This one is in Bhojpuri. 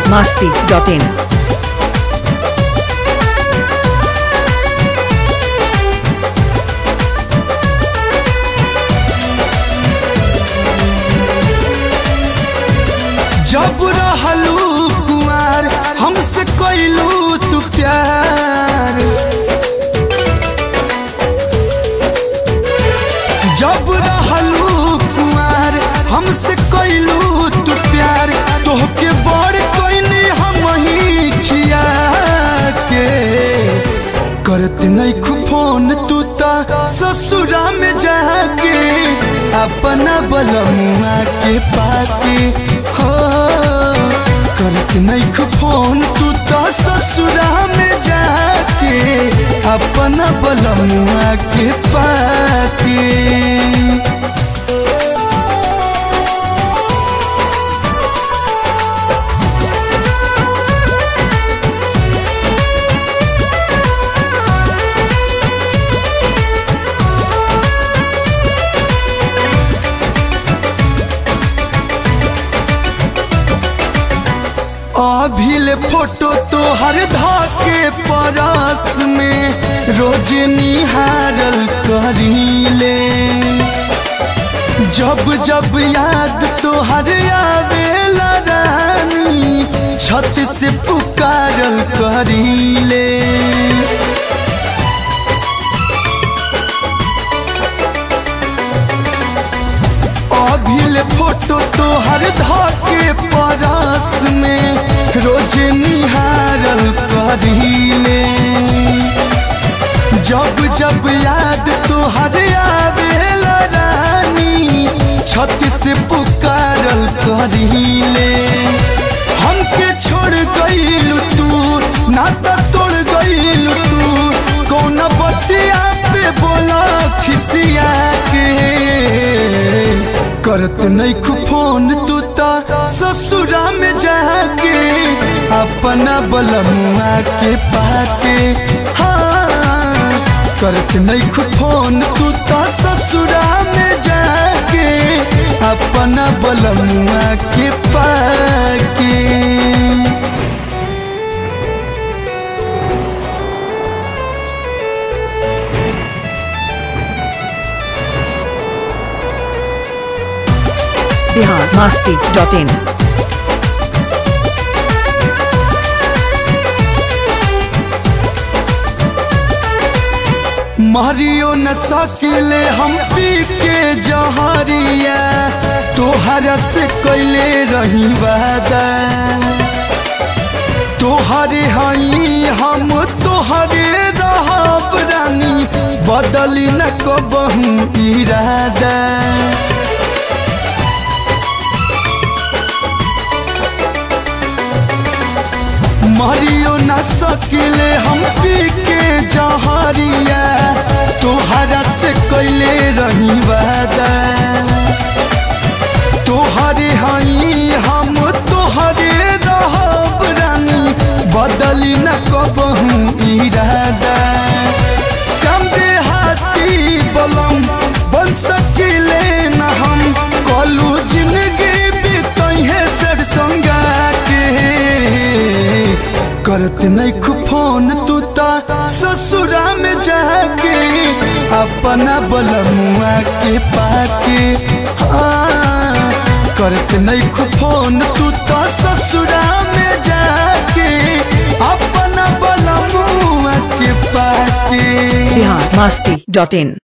biharmasti.in। जब रहलू कुमार हमसे कोइलू तू प्यार, जब रहलू कुमार हमसे कोइलू तू प्यार, तोहके बड़ कोई नहीं हम ही खिया के करत नहीं फोन तू ता ससुरा में जाके अपना बलमुआ के पाके हो, करत नहीं फोन तू तो ससुरा में जाके अपना बलमुआ के पाके। अभिले फोटो तो हर धाके परस में रोज निहारल करीले, जब जब याद तो हर आवेला रानी छत से पुकारल करीले। अभिले फोटो तो हर धाके परस में रोज निहारल करीले, जब जब याद तो हर आवेला रानी छत से पुकारल करीले। हमके छोड़ गईलू तू नाता तोड़ गईलू तू, कौन बतिया पे बोला खिसिया के करत नहीं फोन तू ता ससुरा में जाके अपना बलमुआ के पाके। हाँ करत नहीं फोन तू ता ससुरा में जाके अपना बलमुआ के पाके। biharmasti.in। मारियो न सकिले हम पी के जहरिया, तोहरा से कैले रही वादा, तोहरे हई हम तोहरे रहब रानी बदली न कबहू इरादा। मारियो न सकिले हम पी के जहरिया, तोहरा से कैले रही वादा, तोहरे हई हम तोहरे रहब रानी बदली न कबहू इरादा। सामने हाथी बलम बन सकिले न हम कलू जिंदगी बीतहे सर संगा के करत नहीं फोन तू ता ससुरा में जाके अपना बलमुआ के पाके। हाँ करत नहीं फोन तू ता ससुरा में जाके अपना बलमुआ के पाके। biharmasti.in।